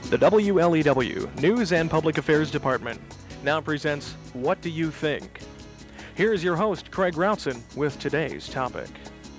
The WLEW News and Public Affairs Department now presents What Do You Think? Here's your host, Craig Routson, with today's topic.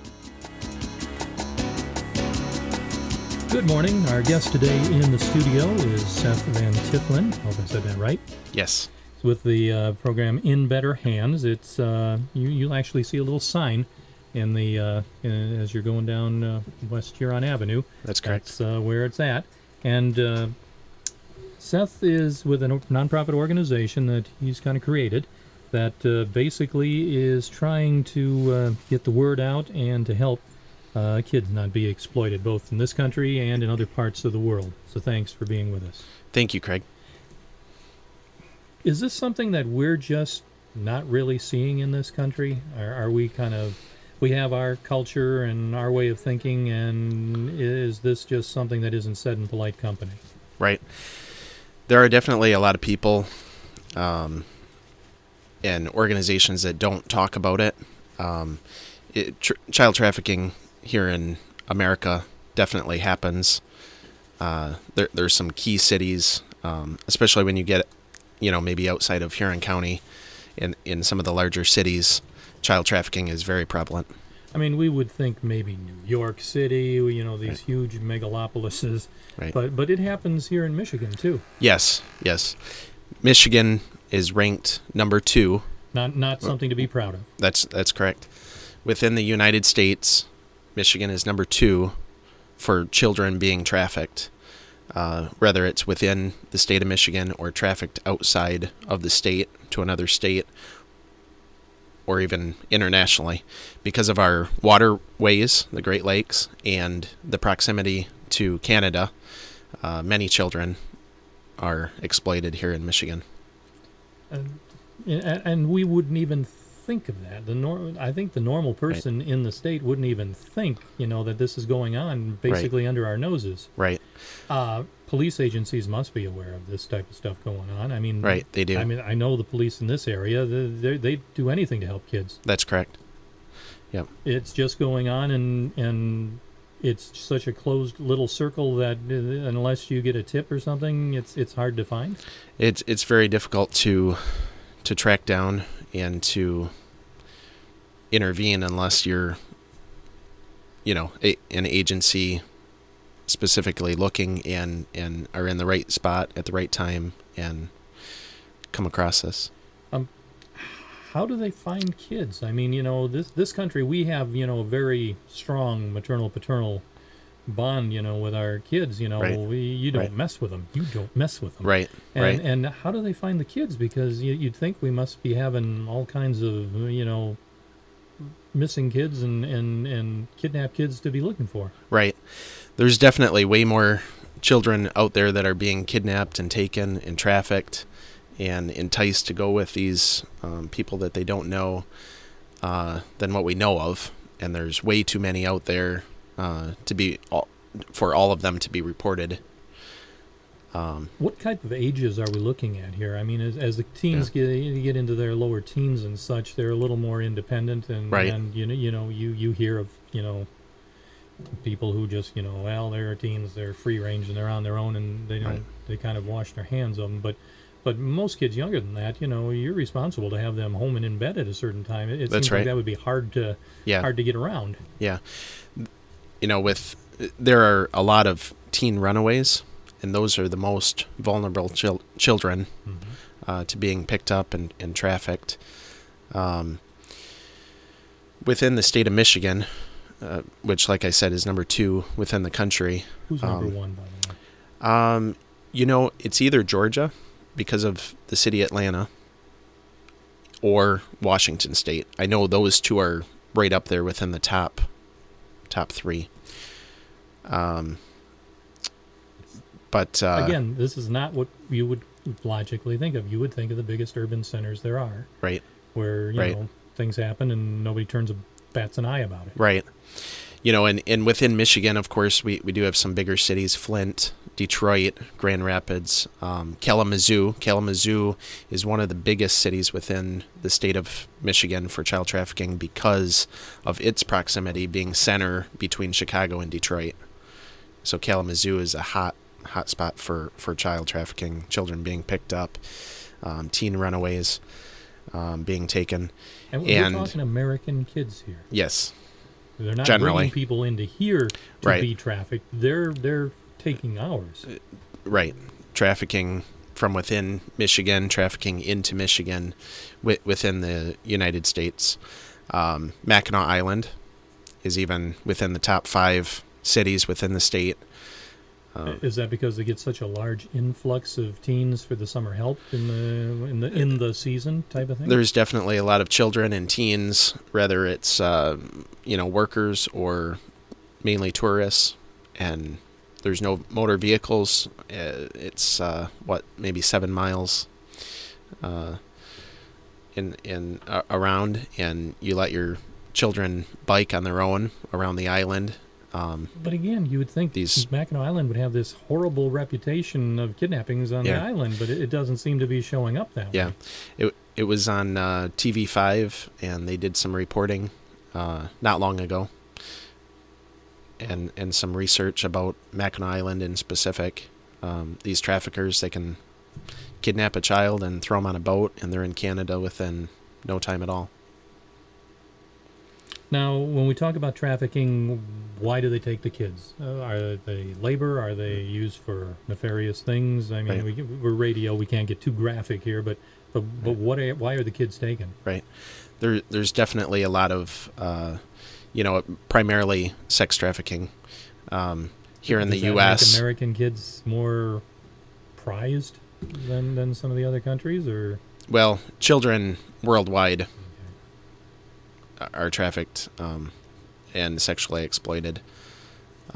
Good morning. Our guest today in the studio is Seth Van Tiffelen. Hope I said that right. Yes. With the program In Better Hands, it's you'll actually see a little sign in the as you're going down West Huron Avenue. That's correct. That's where it's at. And Seth is with a nonprofit organization that he's kind of created that basically is trying to get the word out and to help kids not be exploited, both in this country and in other parts of the world. So thanks for being with us. Thank you, Craig. Is this something that we're just not really seeing in this country? Are we we have our culture and our way of thinking, and is this just something that isn't said in polite company? Right. There are definitely a lot of people and organizations that don't talk about it. Child trafficking here in America definitely happens. There's some key cities, especially when you get, maybe outside of Huron County, in some of the larger cities, child trafficking is very prevalent. I mean, we would think maybe New York City, these right. huge megalopolises, right. but it happens here in Michigan too. Yes. Michigan is ranked number 2. Not something to be proud of. That's correct. Within the United States, Michigan is number 2 for children being trafficked, whether it's within the state of Michigan or trafficked outside of the state to another state, or even internationally, because of our waterways, the Great Lakes, and the proximity to Canada. Many children are exploited here in Michigan. And we wouldn't even think of that. I think the normal person right. in the state wouldn't even think, that this is going on basically right. under our noses. Right. Police agencies must be aware of this type of stuff going on. I mean, right, they do. I mean, I know the police in this area, they do anything to help kids. That's correct. Yep. It's just going on, and it's such a closed little circle that unless you get a tip or something, it's hard to find. It's very difficult to track down and to intervene unless you're, an agency specifically looking and are in the right spot at the right time and come across this. How do they find kids? I mean, this country, we have, a very strong maternal-paternal bond, with our kids. Right. You don't right. mess with them. You don't mess with them. Right. And how do they find the kids? Because you'd think we must be having all kinds of, missing kids and kidnapped kids to be looking for. Right. There's definitely way more children out there that are being kidnapped and taken and trafficked and enticed to go with these people that they don't know than what we know of. And there's way too many out there for all of them to be reported. What type of ages are we looking at here? I mean, as the teens get into their lower teens and such, they're a little more independent, and right. and you hear of people who just they're teens, they're free range and they're on their own, and they kind of wash their hands of them. But most kids younger than that, you're responsible to have them home and in bed at a certain time. It That's seems right. like that would be hard to get around. Yeah, there are a lot of teen runaways, and those are the most vulnerable children mm-hmm. To being picked up and trafficked. Within the state of Michigan, which, like I said, is number 2 within the country. Who's number 1, by the way? It's either Georgia, because of the city Atlanta, or Washington State. I know those 2 are right up there within the top 3. But again, this is not what you would logically think of. You would think of the biggest urban centers there are, right, where things happen and nobody bats an eye about it. Right. And within Michigan, of course, we do have some bigger cities: Flint, Detroit, Grand Rapids, Kalamazoo. Kalamazoo is one of the biggest cities within the state of Michigan for child trafficking because of its proximity being center between Chicago and Detroit. So Kalamazoo is a hot hotspot for child trafficking, children being picked up, teen runaways being taken. And we're talking American kids here. Yes. They're not generally bringing people into here to Right. be trafficked. They're taking ours. Right. Trafficking from within Michigan, trafficking into Michigan within the United States. Mackinac Island is even within the top 5 cities within the state. Is that because they get such a large influx of teens for the summer help in the season type of thing? There's definitely a lot of children and teens, whether it's workers or mainly tourists, and there's no motor vehicles. It's maybe 7 miles in around, and you let your children bike on their own around the island. But again, you would think Mackinac Island would have this horrible reputation of kidnappings on the island, but it doesn't seem to be showing up that way. Yeah, it was on TV5, and they did some reporting not long ago, and some research about Mackinac Island in specific. These traffickers, they can kidnap a child and throw them on a boat, and they're in Canada within no time at all. Now, when we talk about trafficking, why do they take the kids? Are they labor? Are they used for nefarious things? I mean, Right. we're radio, we can't get too graphic here, but why are the kids taken? Right. There's definitely a lot of, primarily sex trafficking here in the Does that U.S. make American kids more prized than some of the other countries, or? Well, children worldwide are trafficked and sexually exploited. It's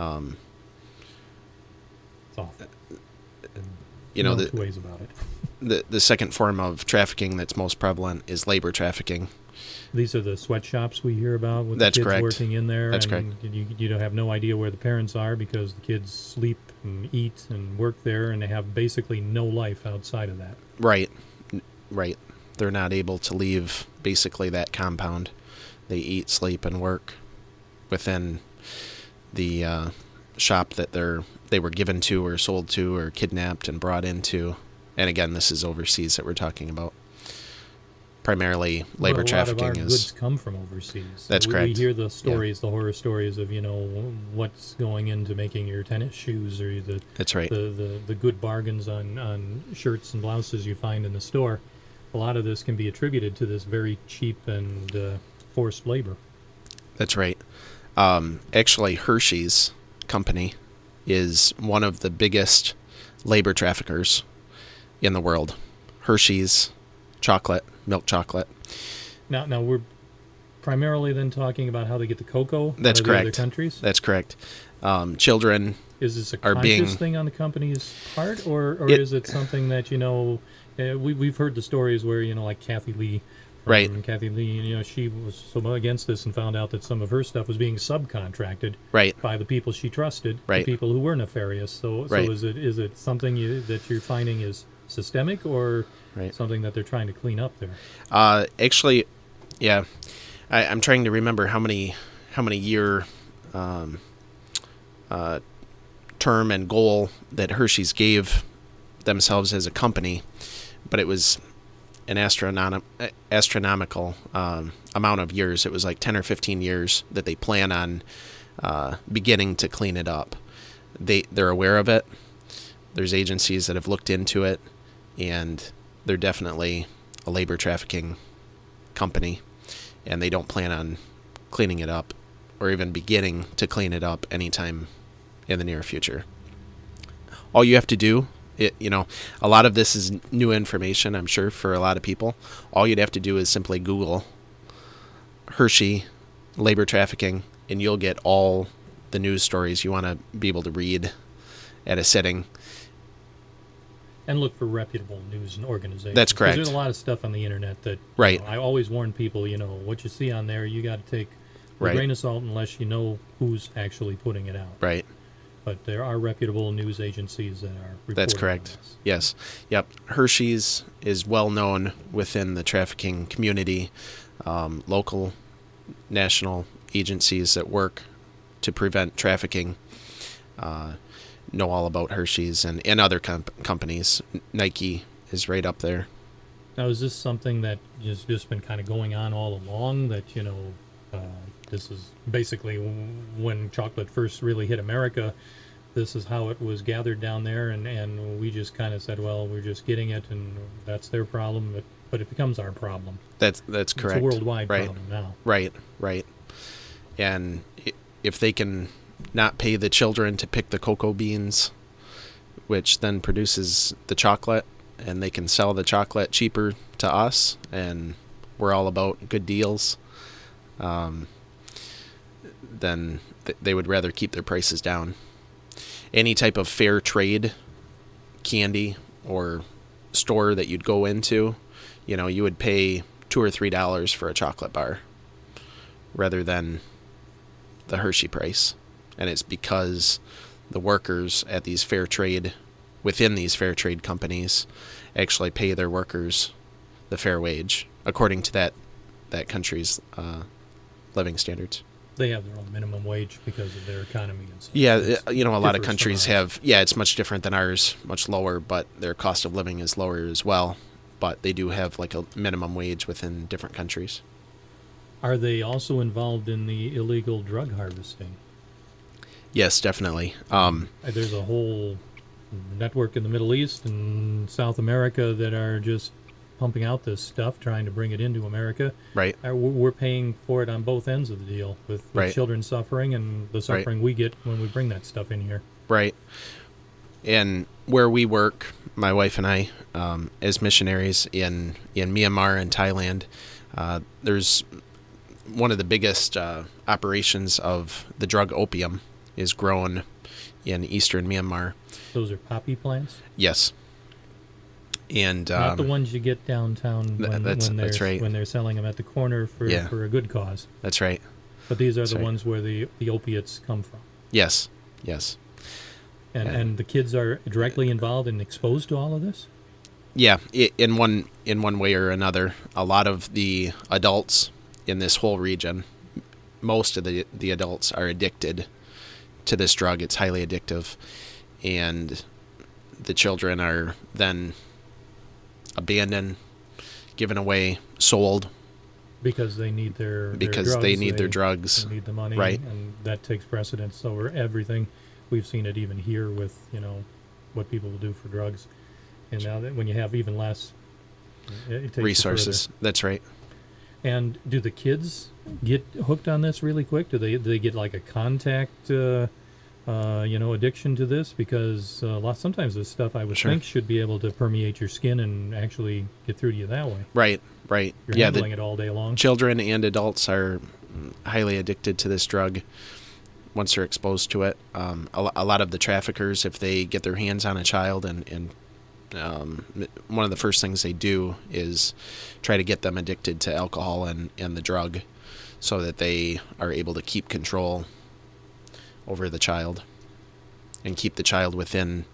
awful. No two ways about it. The second form of trafficking that's most prevalent is labor trafficking. These are the sweatshops we hear about with That's the kids correct. working in there. That's and you don't have no idea where the parents are because the kids sleep and eat and work there, and they have basically no life outside of that. Right. They're not able to leave basically that compound. They eat, sleep, and work within the shop that they were given to or sold to or kidnapped and brought into. And again, this is overseas that we're talking about. Primarily, labor trafficking A lot of our is. goods come from overseas. That's We correct. hear the stories, the horror stories of what's going into making your tennis shoes, or That's right. the good bargains on shirts and blouses you find in the store. A lot of this can be attributed to this very cheap and forced labor. That's right. Actually, Hershey's company is one of the biggest labor traffickers in the world. Hershey's chocolate, milk chocolate. Now we're primarily then talking about how they get the cocoa That's out of correct. the other countries. That's correct. Children Is this a are conscious being- thing on the company's part, or It- is it something that we've heard the stories where like Kathy Lee, Right. Kathy Lee, she was so against this and found out that some of her stuff was being subcontracted right. by the people she trusted, Right. the people who were nefarious. So Right. is it something that you're finding is systemic, or Right. something that they're trying to clean up there? Actually, yeah. I'm trying to remember how many year term and goal that Hershey's gave themselves as a company, but it was an astronomical amount of years. It was like 10 or 15 years that they plan on beginning to clean it up. They're aware of it. There's agencies that have looked into it, and they're definitely a labor trafficking company, and they don't plan on cleaning it up or even beginning to clean it up anytime in the near future. All you have to do, a lot of this is new information, I'm sure, for a lot of people. All you'd have to do is simply Google Hershey labor trafficking, and you'll get all the news stories you want to be able to read at a sitting. And look for reputable news and organizations. That's 'Cause correct. There's a lot of stuff on the internet that Right. I always warn people, what you see on there, you got to take a Right. grain of salt unless you know who's actually putting it out. Right. But there are reputable news agencies that are reporting That's on correct. this. Yes. Yep. Hershey's is well known within the trafficking community. Local, national agencies that work to prevent trafficking know all about Hershey's and other companies. Nike is right up there. Now, is this something that has just been kind of going on all along, that, this is basically when chocolate first really hit America, this is how it was gathered down there, and we just kind of said, well, we're just getting it, and that's their problem, but it becomes our problem. That's correct. It's a worldwide problem now. Right. And if they can not pay the children to pick the cocoa beans, which then produces the chocolate, and they can sell the chocolate cheaper to us, and we're all about good deals, then they would rather keep their prices down. Any type of fair trade candy or store that you'd go into, you would pay $2 or $3 for a chocolate bar rather than the Hershey price. And it's because the workers at these within these fair trade companies actually pay their workers the fair wage according to that country's living standards. They have their own minimum wage because of their economy and stuff. Yeah, a lot of countries have. Yeah, it's much different than ours, much lower, but their cost of living is lower as well. But they do have like a minimum wage within different countries. Are they also involved in the illegal drug harvesting? Yes, definitely. There's a whole network in the Middle East and South America that are just pumping out this stuff, trying to bring it into America. Right. We're paying for it on both ends of the deal, with children suffering and the suffering we get when we bring that stuff in here. Right. And where we work, my wife and I, as missionaries in Myanmar and Thailand, there's one of the biggest operations of the drug opium is grown in eastern Myanmar. Those are poppy plants? Yes. And not the ones you get downtown when they're selling them at the corner for a good cause. That's right. But these are the ones where the opiates come from. Yes. And the kids are directly involved and exposed to all of this? Yeah, in one way or another. A lot of the adults in this whole region, most of the adults are addicted to this drug. It's highly addictive. And the children are then abandoned, given away, sold. Because they need their drugs. They need their drugs. They need the money. Right. And that takes precedence over everything. We've seen it even here with, what people will do for drugs. And now that when you have even less, it takes resources. That's right. And do the kids get hooked on this really quick? Do they get like a contact addiction to this? Because sometimes this stuff I would think should be able to permeate your skin and actually get through to you that way. Right. You're handling it all day long. Children and adults are highly addicted to this drug once they're exposed to it. A lot of the traffickers, if they get their hands on a child, and one of the first things they do is try to get them addicted to alcohol and the drug so that they are able to keep control over the child and keep the child within.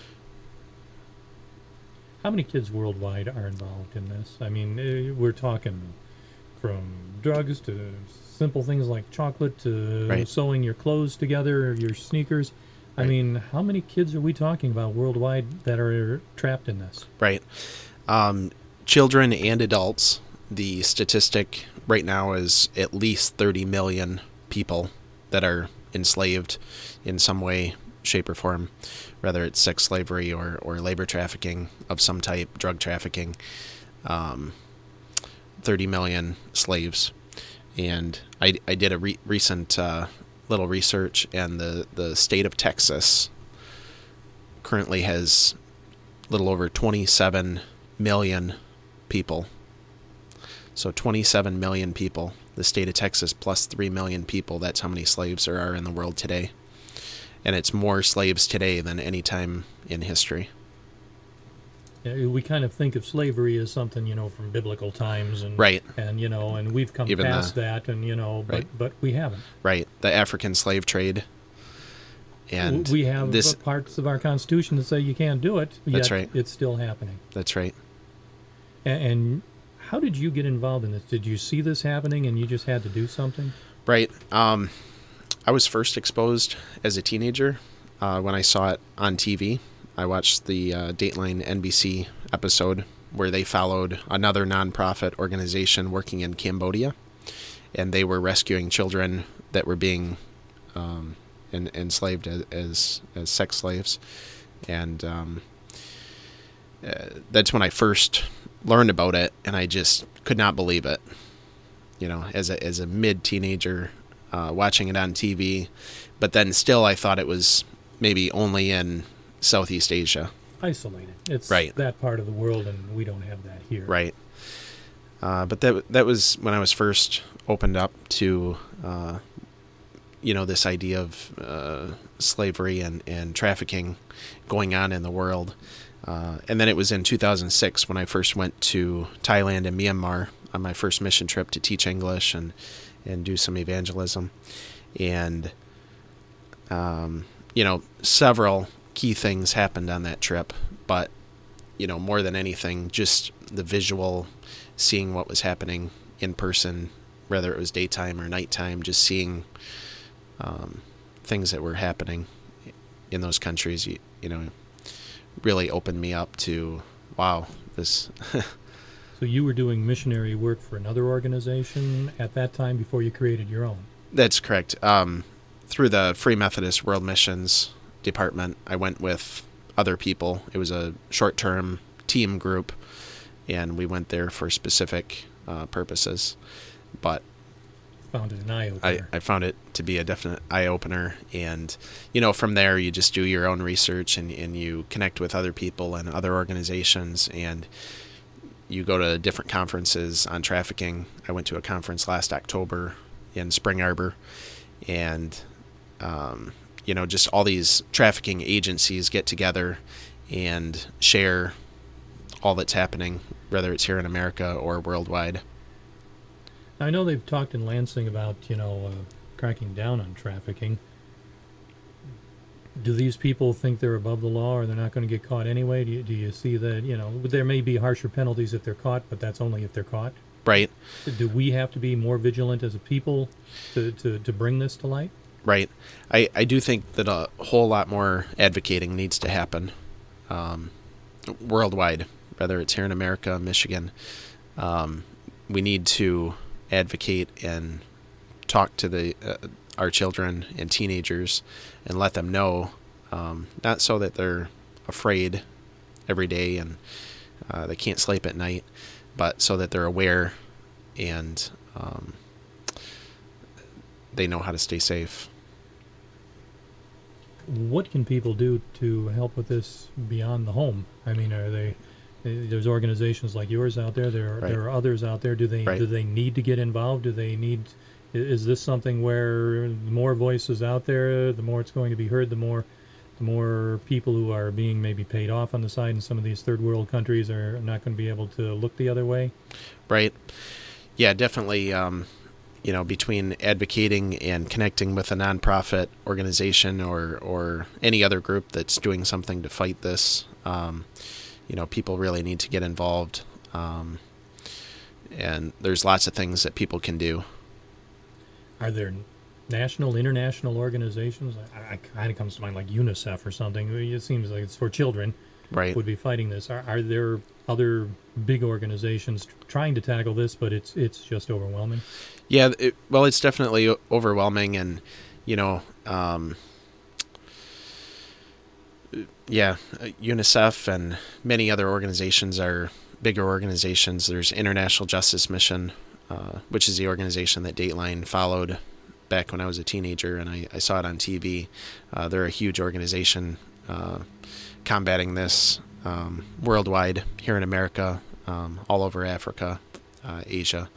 How many kids worldwide are involved in this? I mean, we're talking from drugs to simple things like chocolate to sewing your clothes together, your sneakers. I mean, how many kids are we talking about worldwide that are trapped in this? Right. Children and adults, the statistic right now is at least 30 million people that are enslaved in some way, shape, or form, whether it's sex slavery or labor trafficking of some type, drug trafficking. 30 million slaves. And I did a recent little research, and the state of Texas currently has a little over 27 million people. So 27 million people. The state of Texas plus 3 million people. That's how many slaves there are in the world today. And it's more slaves today than any time in history. Yeah, we kind of think of slavery as something, from biblical times, and and we've come even past that, and but we haven't. Right, the African slave trade, and we have parts of our Constitution that say you can't do it. That's yet right. It's still happening. That's right. And how did you get involved in this? Did you see this happening and you just had to do something? Right. I was first exposed as a teenager when I saw it on TV. I watched the Dateline NBC episode where they followed another nonprofit organization working in Cambodia, and they were rescuing children that were being enslaved as sex slaves. And that's when I first learned about it, and I just could not believe it. You know, as a mid-teenager, watching it on TV, but then still I thought it was maybe only in Southeast Asia. Isolated. It's right. That part of the world, and we don't have that here. Right. But that was when I was first opened up to, this idea of slavery and trafficking going on in the world. And then it was in 2006 when I first went to Thailand and Myanmar on my first mission trip to teach English and do some evangelism. And, several key things happened on that trip. But, more than anything, just the visual, seeing what was happening in person, whether it was daytime or nighttime, just seeing things that were happening in those countries, really opened me up to, wow, this... So you were doing missionary work for another organization at that time before you created your own? That's correct. Through the Free Methodist World Missions Department, I went with other people. It was a short-term team group, and we went there for specific purposes. But found it an eye-opener. I found it to be a definite eye-opener. And, from there, you just do your own research, and you connect with other people and other organizations, and you go to different conferences on trafficking. I went to a conference last October in Spring Arbor, and, just all these trafficking agencies get together and share all that's happening, whether it's here in America or worldwide. I know they've talked in Lansing about, cracking down on trafficking. Do these people think they're above the law, or they're not going to get caught anyway? Do you see that, there may be harsher penalties if they're caught, but that's only if they're caught? Right. Do we have to be more vigilant as a people to bring this to light? Right. I do think that a whole lot more advocating needs to happen worldwide, whether it's here in America, Michigan. We need to advocate and talk to our children and teenagers and let them know, not so that they're afraid every day and they can't sleep at night, but so that they're aware and they know how to stay safe. What can people do to help with this beyond the home? I mean, there's organizations like yours out there. There are others out there. Do they need to get involved? Is this something where the more voices out there, the more it's going to be heard, the more people who are being maybe paid off on the side in some of these third world countries are not going to be able to look the other way? Right. Yeah, definitely. Between advocating and connecting with a nonprofit organization or any other group that's doing something to fight this, people really need to get involved. And there's lots of things that people can do. Are there national, international organizations? I kind of comes to mind like UNICEF or something. It seems like it's for children. Right. Would be fighting this. Are there other big organizations trying to tackle this, but it's just overwhelming? Yeah, it's definitely overwhelming, and UNICEF and many other organizations are bigger organizations. There's International Justice Mission, which is the organization that Dateline followed back when I was a teenager, and I saw it on TV. They're a huge organization combating this worldwide, here in America, all over Africa, Asia.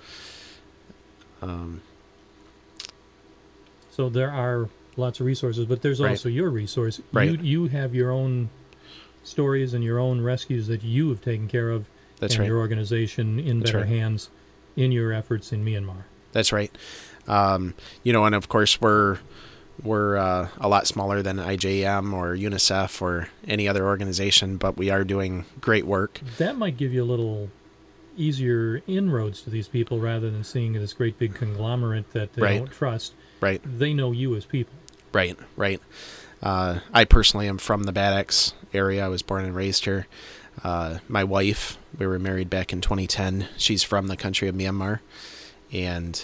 So there are lots of resources, but there's also your resource. Right. You have your own stories and your own rescues that you have taken care of. That's and right. Your organization in better hands in your efforts in Myanmar. That's right. And of course we're a lot smaller than IJM or UNICEF or any other organization, but we are doing great work. That might give you a little easier inroads to these people rather than seeing this great big conglomerate that they don't trust. Right. They know you as people. Right. I personally am from the Bad Axe area. I was born and raised here. My wife, we were married back in 2010. She's from the country of Myanmar. And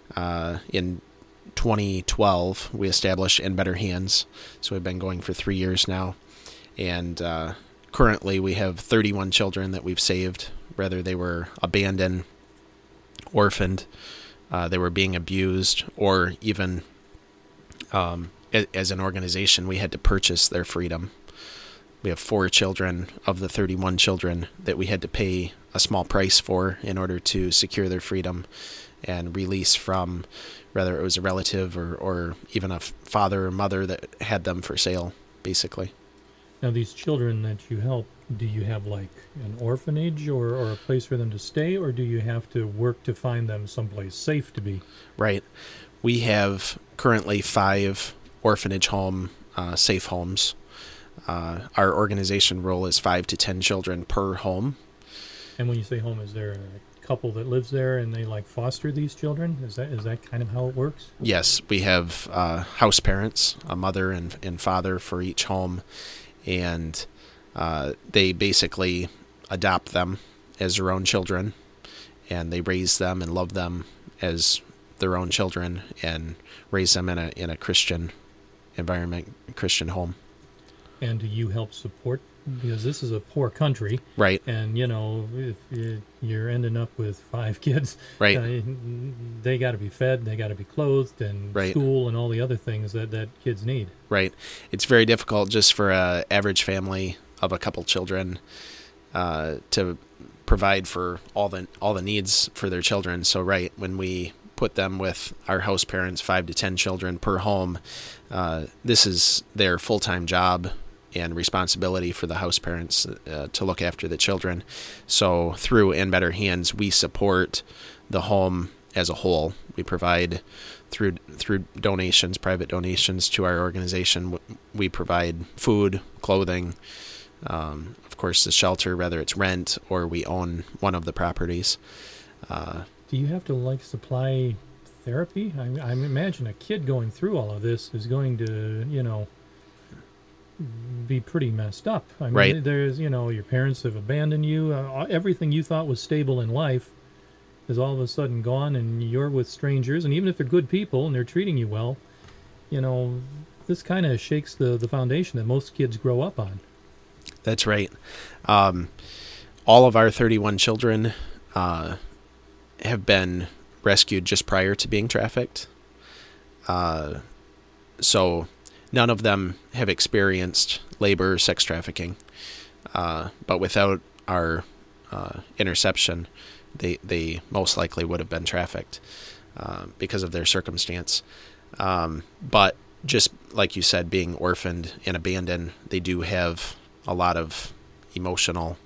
in 2012, we established In Better Hands. So we've been going for 3 years now. And currently we have 31 children that we've saved. Whether they were abandoned, orphaned, they were being abused, or even as an organization, we had to purchase their freedom. We have 4 children of the 31 children that we had to pay a small price for in order to secure their freedom and release from, whether it was a relative or even a father or mother that had them for sale, basically. Now, these children that you help, do you have like an orphanage or a place for them to stay, or do you have to work to find them someplace safe to be? Right. We have currently 5 orphanage home, safe homes. Our organization role is 5 to 10 children per home. And when you say home, is there a couple that lives there and they like foster these children? Is that kind of how it works? Yes, we have house parents, a mother and father for each home, and they basically adopt them as their own children, and they raise them and love them as their own children and raise them in a Christian environment, Christian home. And do you help support, because this is a poor country, right? And if you're ending up with 5 kids, right? They got to be fed, they got to be clothed, and right. School and all the other things that kids need. Right. It's very difficult just for a average family of a couple children to provide for all the needs for their children. So right, when we put them with our house parents, 5 to 10 children per home, this is their full-time job and responsibility for the house parents to look after the children. So through In Better Hands, we support the home as a whole. We provide through donations, private donations to our organization. We provide food, clothing, of course the shelter, whether it's rent or we own one of the properties. Do you have to supply therapy? I imagine a kid going through all of this is going to, be pretty messed up. I mean, right. There's, your parents have abandoned you. Everything you thought was stable in life is all of a sudden gone, and you're with strangers. And even if they're good people and they're treating you well, this kind of shakes the foundation that most kids grow up on. That's right. All of our 31 children have been rescued just prior to being trafficked. So none of them have experienced labor or sex trafficking. But without our interception, they most likely would have been trafficked because of their circumstance. But just like you said, being orphaned and abandoned, they do have a lot of emotional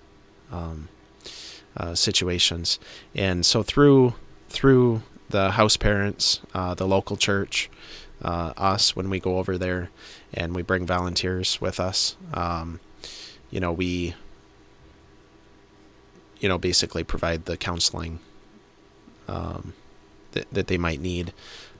situations. And so through the house parents, the local church, us, when we go over there and we bring volunteers with us, we basically provide the counseling that they might need.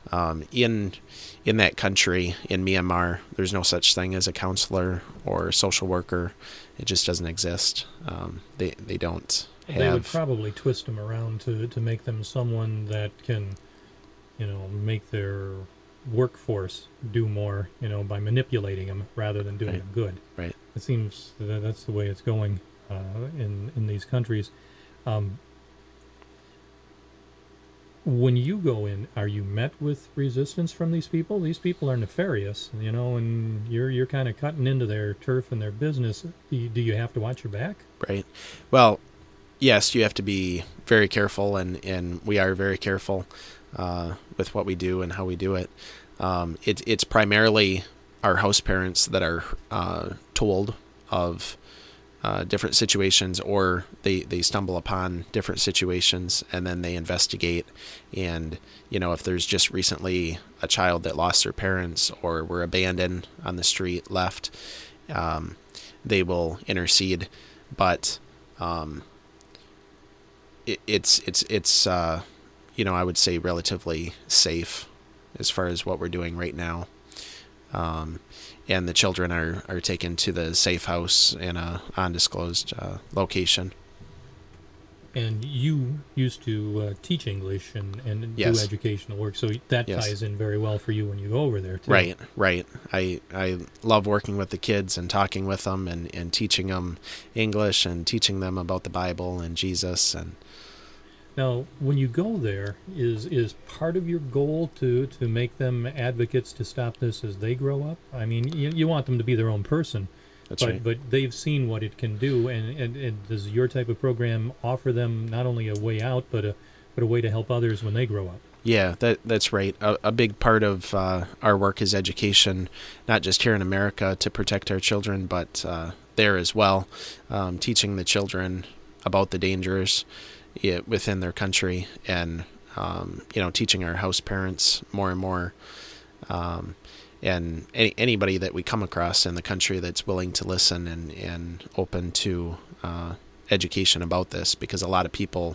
In that country, in Myanmar, there's no such thing as a counselor or a social worker. It just doesn't exist. They don't have... They would probably twist them around to make them someone that can, make their workforce do more, by manipulating them rather than doing them good. Right. It seems that's the way it's going in these countries. When you go in, are you met with resistance from these people? These people are nefarious, and you're kind of cutting into their turf and their business. Do you have to watch your back? Right. Well, yes, you have to be very careful, and we are very careful with what we do and how we do it. It's primarily our house parents that are told of different situations, or they stumble upon different situations and then they investigate. And, if there's just recently a child that lost their parents or were abandoned on the street, left, they will intercede. But it's I would say relatively safe as far as what we're doing right now. and the children are taken to the safe house in a undisclosed location. And you used to teach English and Yes. do educational work, so that Yes. ties in very well for you when you go over there, too. Right. I love working with the kids and talking with them and teaching them English and teaching them about the Bible and Jesus. And Now, when you go there, is part of your goal to make them advocates to stop this as they grow up? I mean, you want them to be their own person, that's right. but they've seen what it can do, and does your type of program offer them not only a way out, but a way to help others when they grow up? Yeah, that's right. A big part of our work is education, not just here in America to protect our children, but there as well, teaching the children about the dangers within their country, and teaching our house parents more and more, and anybody that we come across in the country that's willing to listen and open to education about this, because a lot of people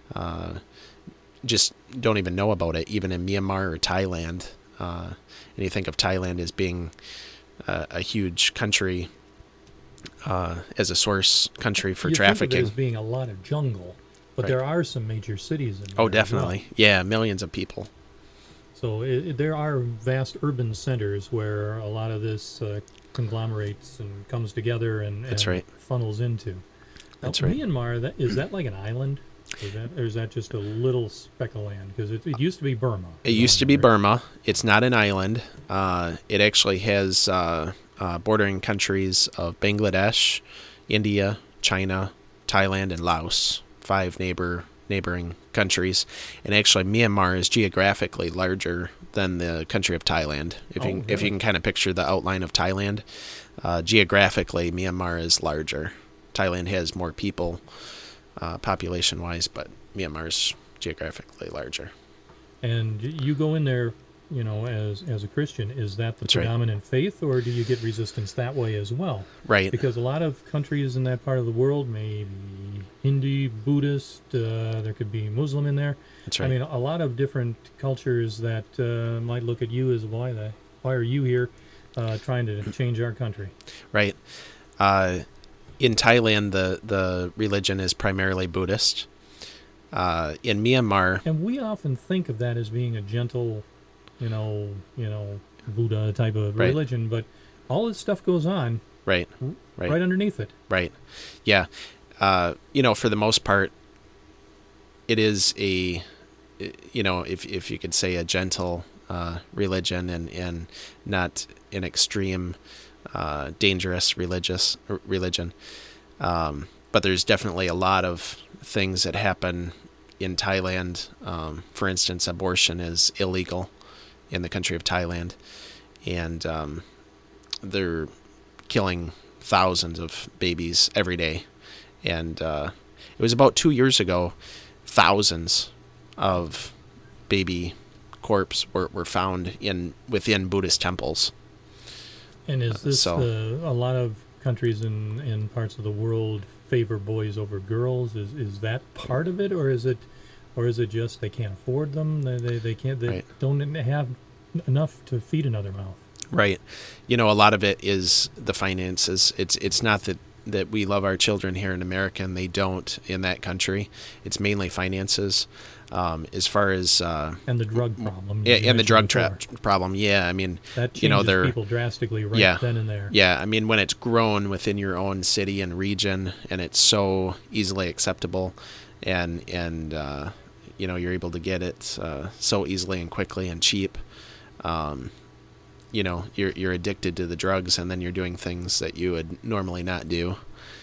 just don't even know about it, even in Myanmar or Thailand. And you think of Thailand as being a huge country, as a source country for trafficking. Think of it as being a lot of jungle, but Right. there are some major cities in there. Oh, as well. definitely. Yeah, millions of people. So there are vast urban centers where a lot of this conglomerates and comes together and That's right. funnels into. Now, That's right. Myanmar, is that like an island? Or is that just a little speck of land? Because it used to be Burma. It used to be right? Burma. It's not an island. It actually has bordering countries of Bangladesh, India, China, Thailand, and Laos, 5 neighboring countries. And actually, Myanmar is geographically larger than the country of Thailand. If you really? can kind of picture the outline of Thailand, geographically, Myanmar is larger. Thailand has more people, population-wise, but Myanmar is geographically larger. And you go in there, as a Christian. Is that the That's right. predominant faith, or do you get resistance that way as well? Right. Because a lot of countries in that part of the world may be Hindu, Buddhist, there could be Muslim in there. That's right. I mean, a lot of different cultures that might look at you as, why are you here trying to change our country? Right. In Thailand, the religion is primarily Buddhist. In Myanmar, And we often think of that as being a gentle, Buddha type of Right. religion, but all this stuff goes on right, right right, underneath it. right. Yeah. For the most part, it is if you could say, a gentle religion, and not an extreme, dangerous religion. But there's definitely a lot of things that happen in Thailand. For instance, abortion is illegal in the country of Thailand, and they're killing thousands of babies every day. And it was about 2 years ago, thousands of baby corpses were found within Buddhist temples. And is this So- a lot of countries in parts of the world favor boys over girls? Is that part of it, or is it just they can't afford them? They Right. don't have enough to feed another mouth. Right. A lot of it is the finances. It's not that we love our children here in America and they don't in that country. It's mainly finances. As far as And the drug problem. yeah, you and the drug mentioned before. problem. Yeah, I mean, That changes they're people drastically right Yeah. then and there. yeah, I mean, when it's grown within your own city and region, and it's so easily acceptable, and you're able to get it so easily and quickly and cheap. You're addicted to the drugs, and then you're doing things that you would normally not do.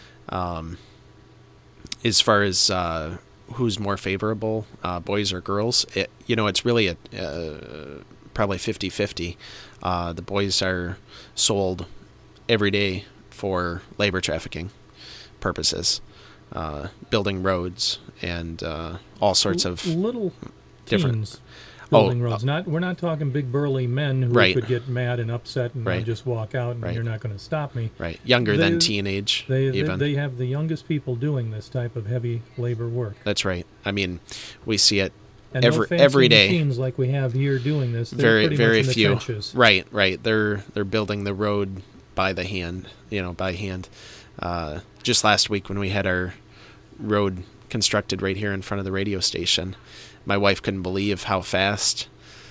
As far as who's more favorable, boys or girls, it's really probably 50-50. The boys are sold every day for labor trafficking purposes, building roads and all sorts of little different- teens building Oh, roads. We're not talking big burly men who Right. could get mad and upset and Right. just walk out and Right. you're not going to stop me. right, younger than They- teenage They even. they have the youngest people doing this type of heavy labor work. That's right. I mean, we see it And no fancy every day. machines like we have here doing this. They're pretty Very much in the few. trenches. Right. They're building the road by hand. Just last week when we had our road constructed right here in front of the radio station, my wife couldn't believe how fast,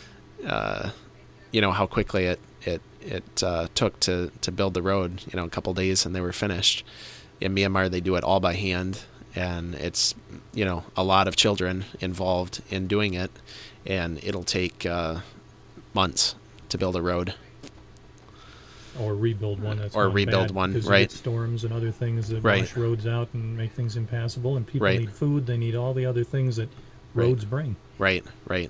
how quickly it took to build the road. A couple days and they were finished. In Myanmar, they do it all by hand, and it's a lot of children involved in doing it, and it'll take months to build a road. Or rebuild one that's or gone rebuild bad, one, 'cause you right? get storms and other things that Right. wash roads out and make things impassable, and people Right. need food. They need all the other things that roads bring. Right.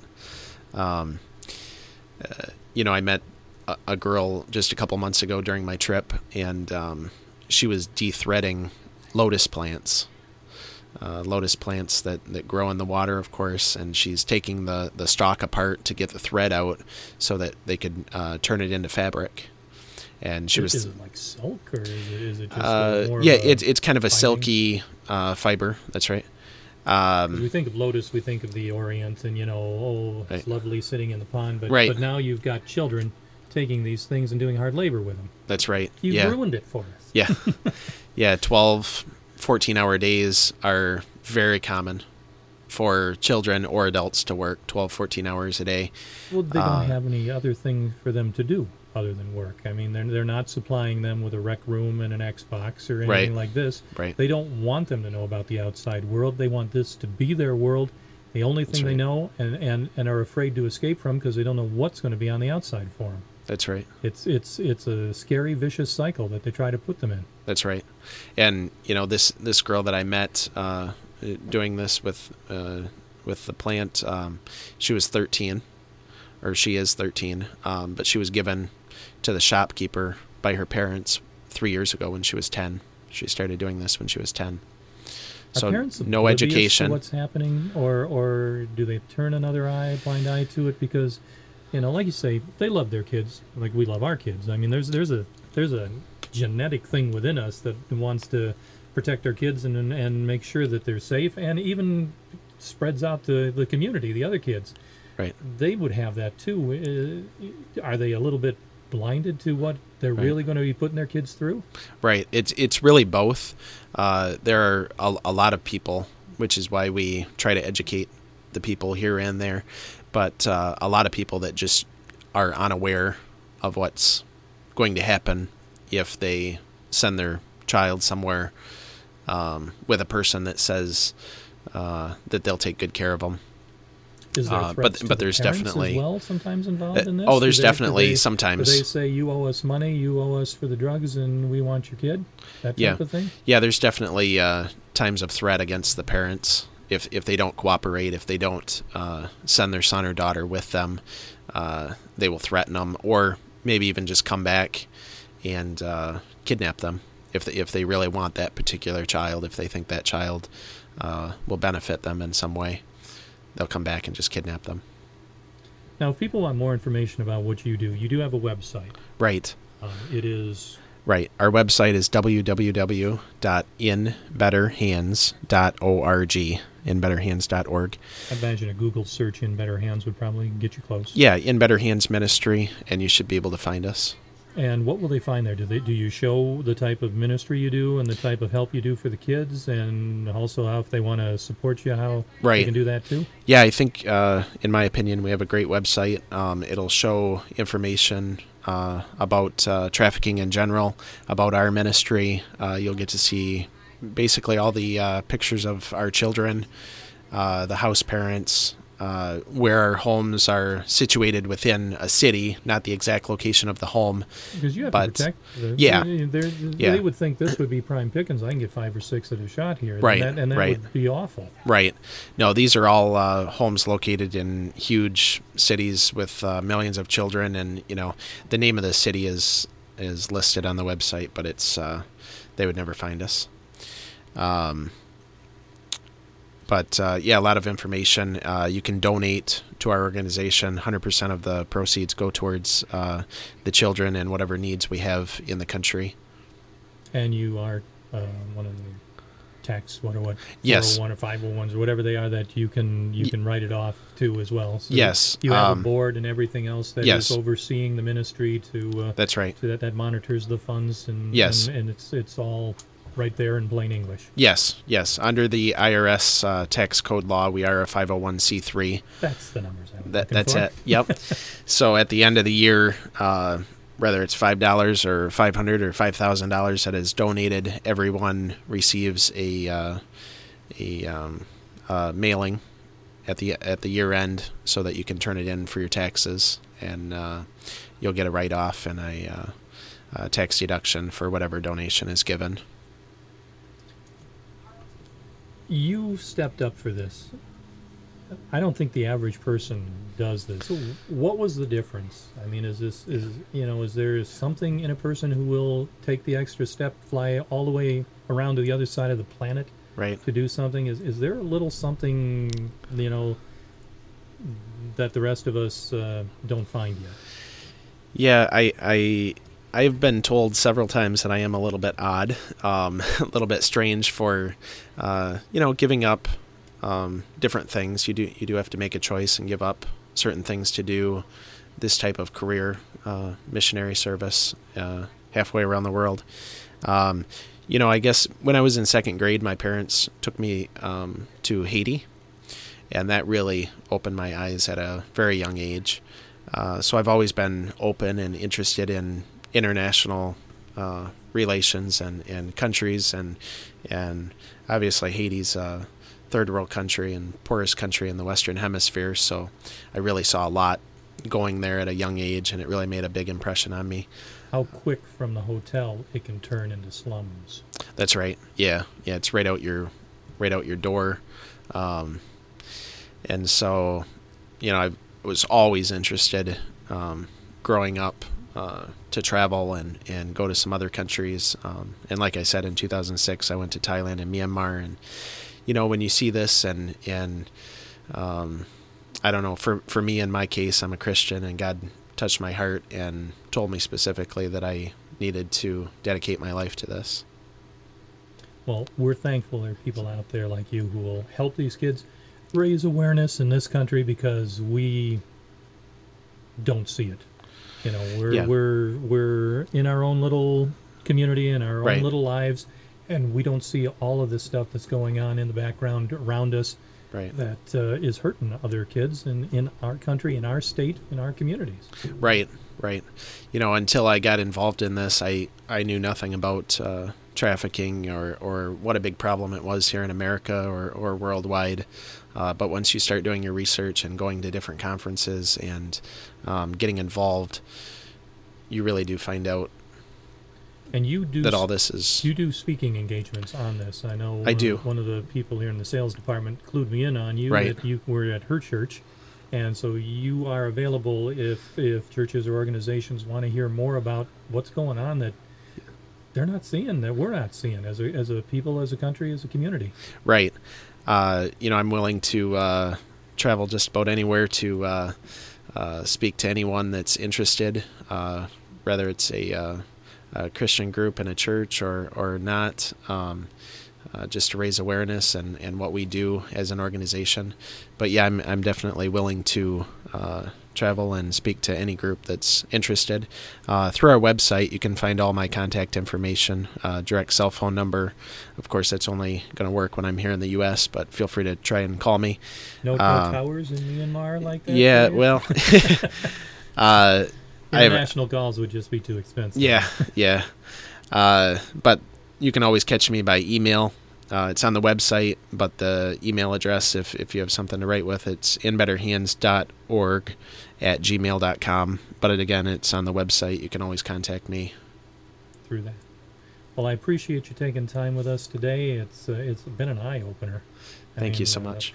I met a girl just a couple months ago during my trip, and she was de-threading lotus plants. Lotus plants that grow in the water, of course, and she's taking the stalk apart to get the thread out so that they could turn it into fabric. And she was. Is it like silk, or is it just more yeah, of a it's kind of a binding? silky fiber. That's right. 'Cause we think of lotus, we think of the Orient, and it's Right. lovely sitting in the pond. But Right. but now you've got children taking these things and doing hard labor with them. That's right. You've Yeah. ruined it for us. Yeah. Yeah, 12, 14-hour days are very common for children or adults to work 12, 14 hours a day. Well, they don't have any other thing for them to do other than work. I mean, they're not supplying them with a rec room and an Xbox or anything Right. like this. Right. They don't want them to know about the outside world. They want this to be their world, the only thing they right. know, and are afraid to escape from because they don't know what's going to be on the outside for them. That's right. It's a scary, vicious cycle that they try to put them in. That's right. And, this girl that I met doing this with the plant, she was 13, or she is 13, but she was given to the shopkeeper by her parents 3 years ago when she was 10. She started doing this when she was 10. Are So parents no oblivious to education. what's happening, or do they turn another blind eye to it? Because, like you say, they love their kids like we love our kids. I mean, there's a genetic thing within us that wants to protect our kids and make sure that they're safe, and even spreads out to the community, the other kids. Right. They would have that too. Are they a little bit blinded to what they're Right. really going to be putting their kids through? Right. It's really both. There are a lot of people, which is why we try to educate the people here and there, but a lot of people that just are unaware of what's going to happen if they send their child somewhere with a person that says that they'll take good care of them. Is there threats but to there's the parents definitely as well sometimes involved in this? oh, there's Do definitely do sometimes. they say you owe us money, you owe us for the drugs, and we want your kid? That type Yeah. of thing. Yeah, there's definitely times of threat against the parents if they don't cooperate, if they don't send their son or daughter with them. They will threaten them, or maybe even just come back and kidnap them if they really want that particular child. If they think that child will benefit them in some way, they'll come back and just kidnap them. Now, if people want more information about what you do have a website. Right. It is Right. Our website is www.inbetterhands.org, inbetterhands.org. I imagine a Google search in Better Hands would probably get you close. Yeah, In Better Hands Ministry, and you should be able to find us. And what will they find there? Do you show the type of ministry you do and the type of help you do for the kids, and also how if they want to support you, how they Right. can do that too? Yeah, I think, in my opinion, we have a great website. It'll show information about trafficking in general, about our ministry. You'll get to see basically all the pictures of our children, the house parents, where our homes are situated within a city, not the exact location of the home. Because you have But, to protect. yeah. They would think this would be prime pickings. I can get 5 or 6 at a shot here. Right, And that right. would be awful. Right. No, these are all homes located in huge cities with millions of children, and the name of the city is listed on the website, but it's they would never find us. But a lot of information. You can donate to our organization. 100% of the proceeds go towards the children and whatever needs we have in the country. And you are one of the tax, what Yes. 401 or 501s or whatever they are that you can write it off to as well. So Yes. you have a board and everything else that Yes. is overseeing the ministry to That's right. that monitors the funds and Yes. and it's all right there in plain English. Yes. Under the IRS tax code law, we are a 501c3. That's the numbers I was looking That's for. it. Yep. So at the end of the year, whether it's $5 or $500 or $5,000 that is donated, everyone receives a mailing at the year end, so that you can turn it in for your taxes, and you'll get a write-off and a tax deduction for whatever donation is given. You stepped up for this. I don't think the average person does this. So what was the difference? I mean, is there something in a person who will take the extra step, fly all the way around to the other side of the planet, Right. to do something? Is there a little something, that the rest of us don't find yet? Yeah, I've been told several times that I am a little bit odd, a little bit strange for, giving up different things. You do have to make a choice and give up certain things to do this type of career, missionary service, halfway around the world. I guess when I was in second grade, my parents took me to Haiti, and that really opened my eyes at a very young age. So I've always been open and interested in international relations and countries, and obviously Haiti's a third world country and poorest country in the Western Hemisphere. So I really saw a lot going there at a young age, and it really made a big impression on me. How quick from the hotel it can turn into slums. That's right. Yeah. It's right out your door, and so, I was always interested, growing up, to travel and go to some other countries. And like I said, in 2006, I went to Thailand and Myanmar, and when you see this and I don't know, for me, in my case, I'm a Christian, and God touched my heart and told me specifically that I needed to dedicate my life to this. Well, we're thankful there are people out there like you who will help these kids raise awareness in this country, because we don't see it. We're in our own little community, in our own Right. little lives, and we don't see all of this stuff that's going on in the background around us. Right. That is hurting other kids in our country, in our state, in our communities. Right. Until I got involved in this, I knew nothing about trafficking or what a big problem it was here in America or worldwide. But once you start doing your research and going to different conferences and getting involved, you really do find out And you do that all this is... You do speaking engagements on this. I know I do. One of the people here in the sales department clued me in on you, Right. that you were at her church, and so you are available if churches or organizations want to hear more about what's going on that they're not seeing, that we're not seeing as a people, as a country, as a community. Right. I'm willing to travel just about anywhere to speak to anyone that's interested, whether it's a Christian group in a church or not, just to raise awareness and what we do as an organization. But yeah, I'm definitely willing to travel and speak to any group that's interested. Through our website, you can find all my contact information, direct cell phone number. Of course, that's only going to work when I'm here in the U.S., but feel free to try and call me. No towers in Myanmar like that? Yeah, well... International calls would just be too expensive. Yeah. But you can always catch me by email. It's on the website, but the email address, if you have something to write with, it's inbetterhands.org@gmail.com. But again, it's on the website. You can always contact me through that. Well, I appreciate you taking time with us today. It's been an eye-opener. Thank you so much.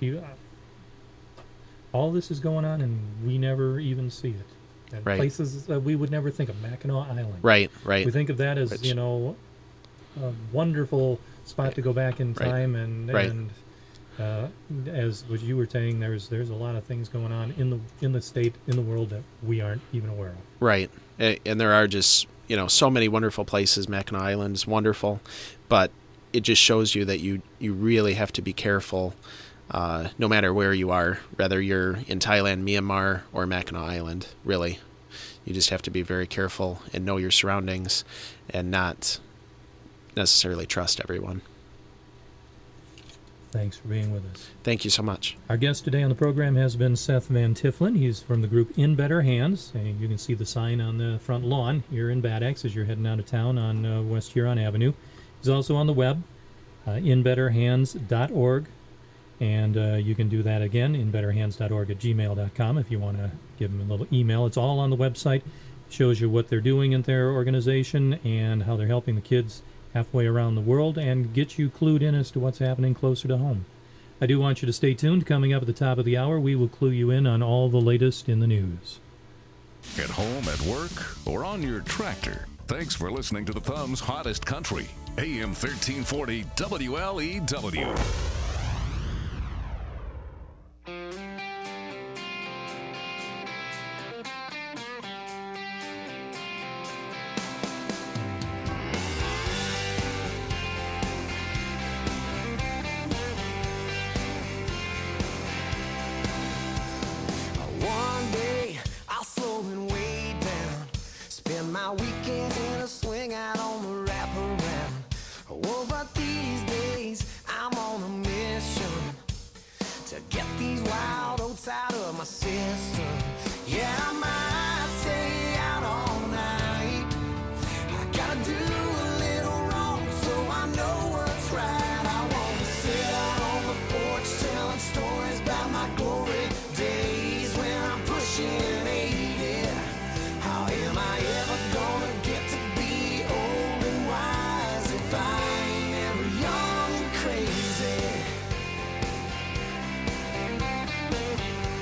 All this is going on, and we never even see it. And Right. places that we would never think of, Mackinac Island. Right. We think of that as, a wonderful spot to go back in time, and as what you were saying, there's a lot of things going on in the state, in the world, that we aren't even aware of. Right. And there are just, so many wonderful places. Mackinac Island is wonderful, but it just shows you that you really have to be careful, no matter where you are, whether you're in Thailand, Myanmar, or Mackinac Island. Really, you just have to be very careful and know your surroundings, and not necessarily trust everyone. Thanks for being with us. Thank you so much. Our guest today on the program has been Seth Van Tiffelen. He's from the group In Better Hands. And you can see the sign on the front lawn here in Bad Axe as you're heading out of town on West Huron Avenue. He's also on the web, inbetterhands.org. And you can do that again, inbetterhands.org@gmail.com if you want to give him a little email. It's all on the website. It shows you what they're doing in their organization and how they're helping the kids halfway around the world and get you clued in as to what's happening closer to home. I do want you to stay tuned. Coming up at the top of the hour, we will clue you in on all the latest in the news. At home, at work, or on your tractor. Thanks for listening to the Thumb's Hottest Country, AM 1340 WLEW.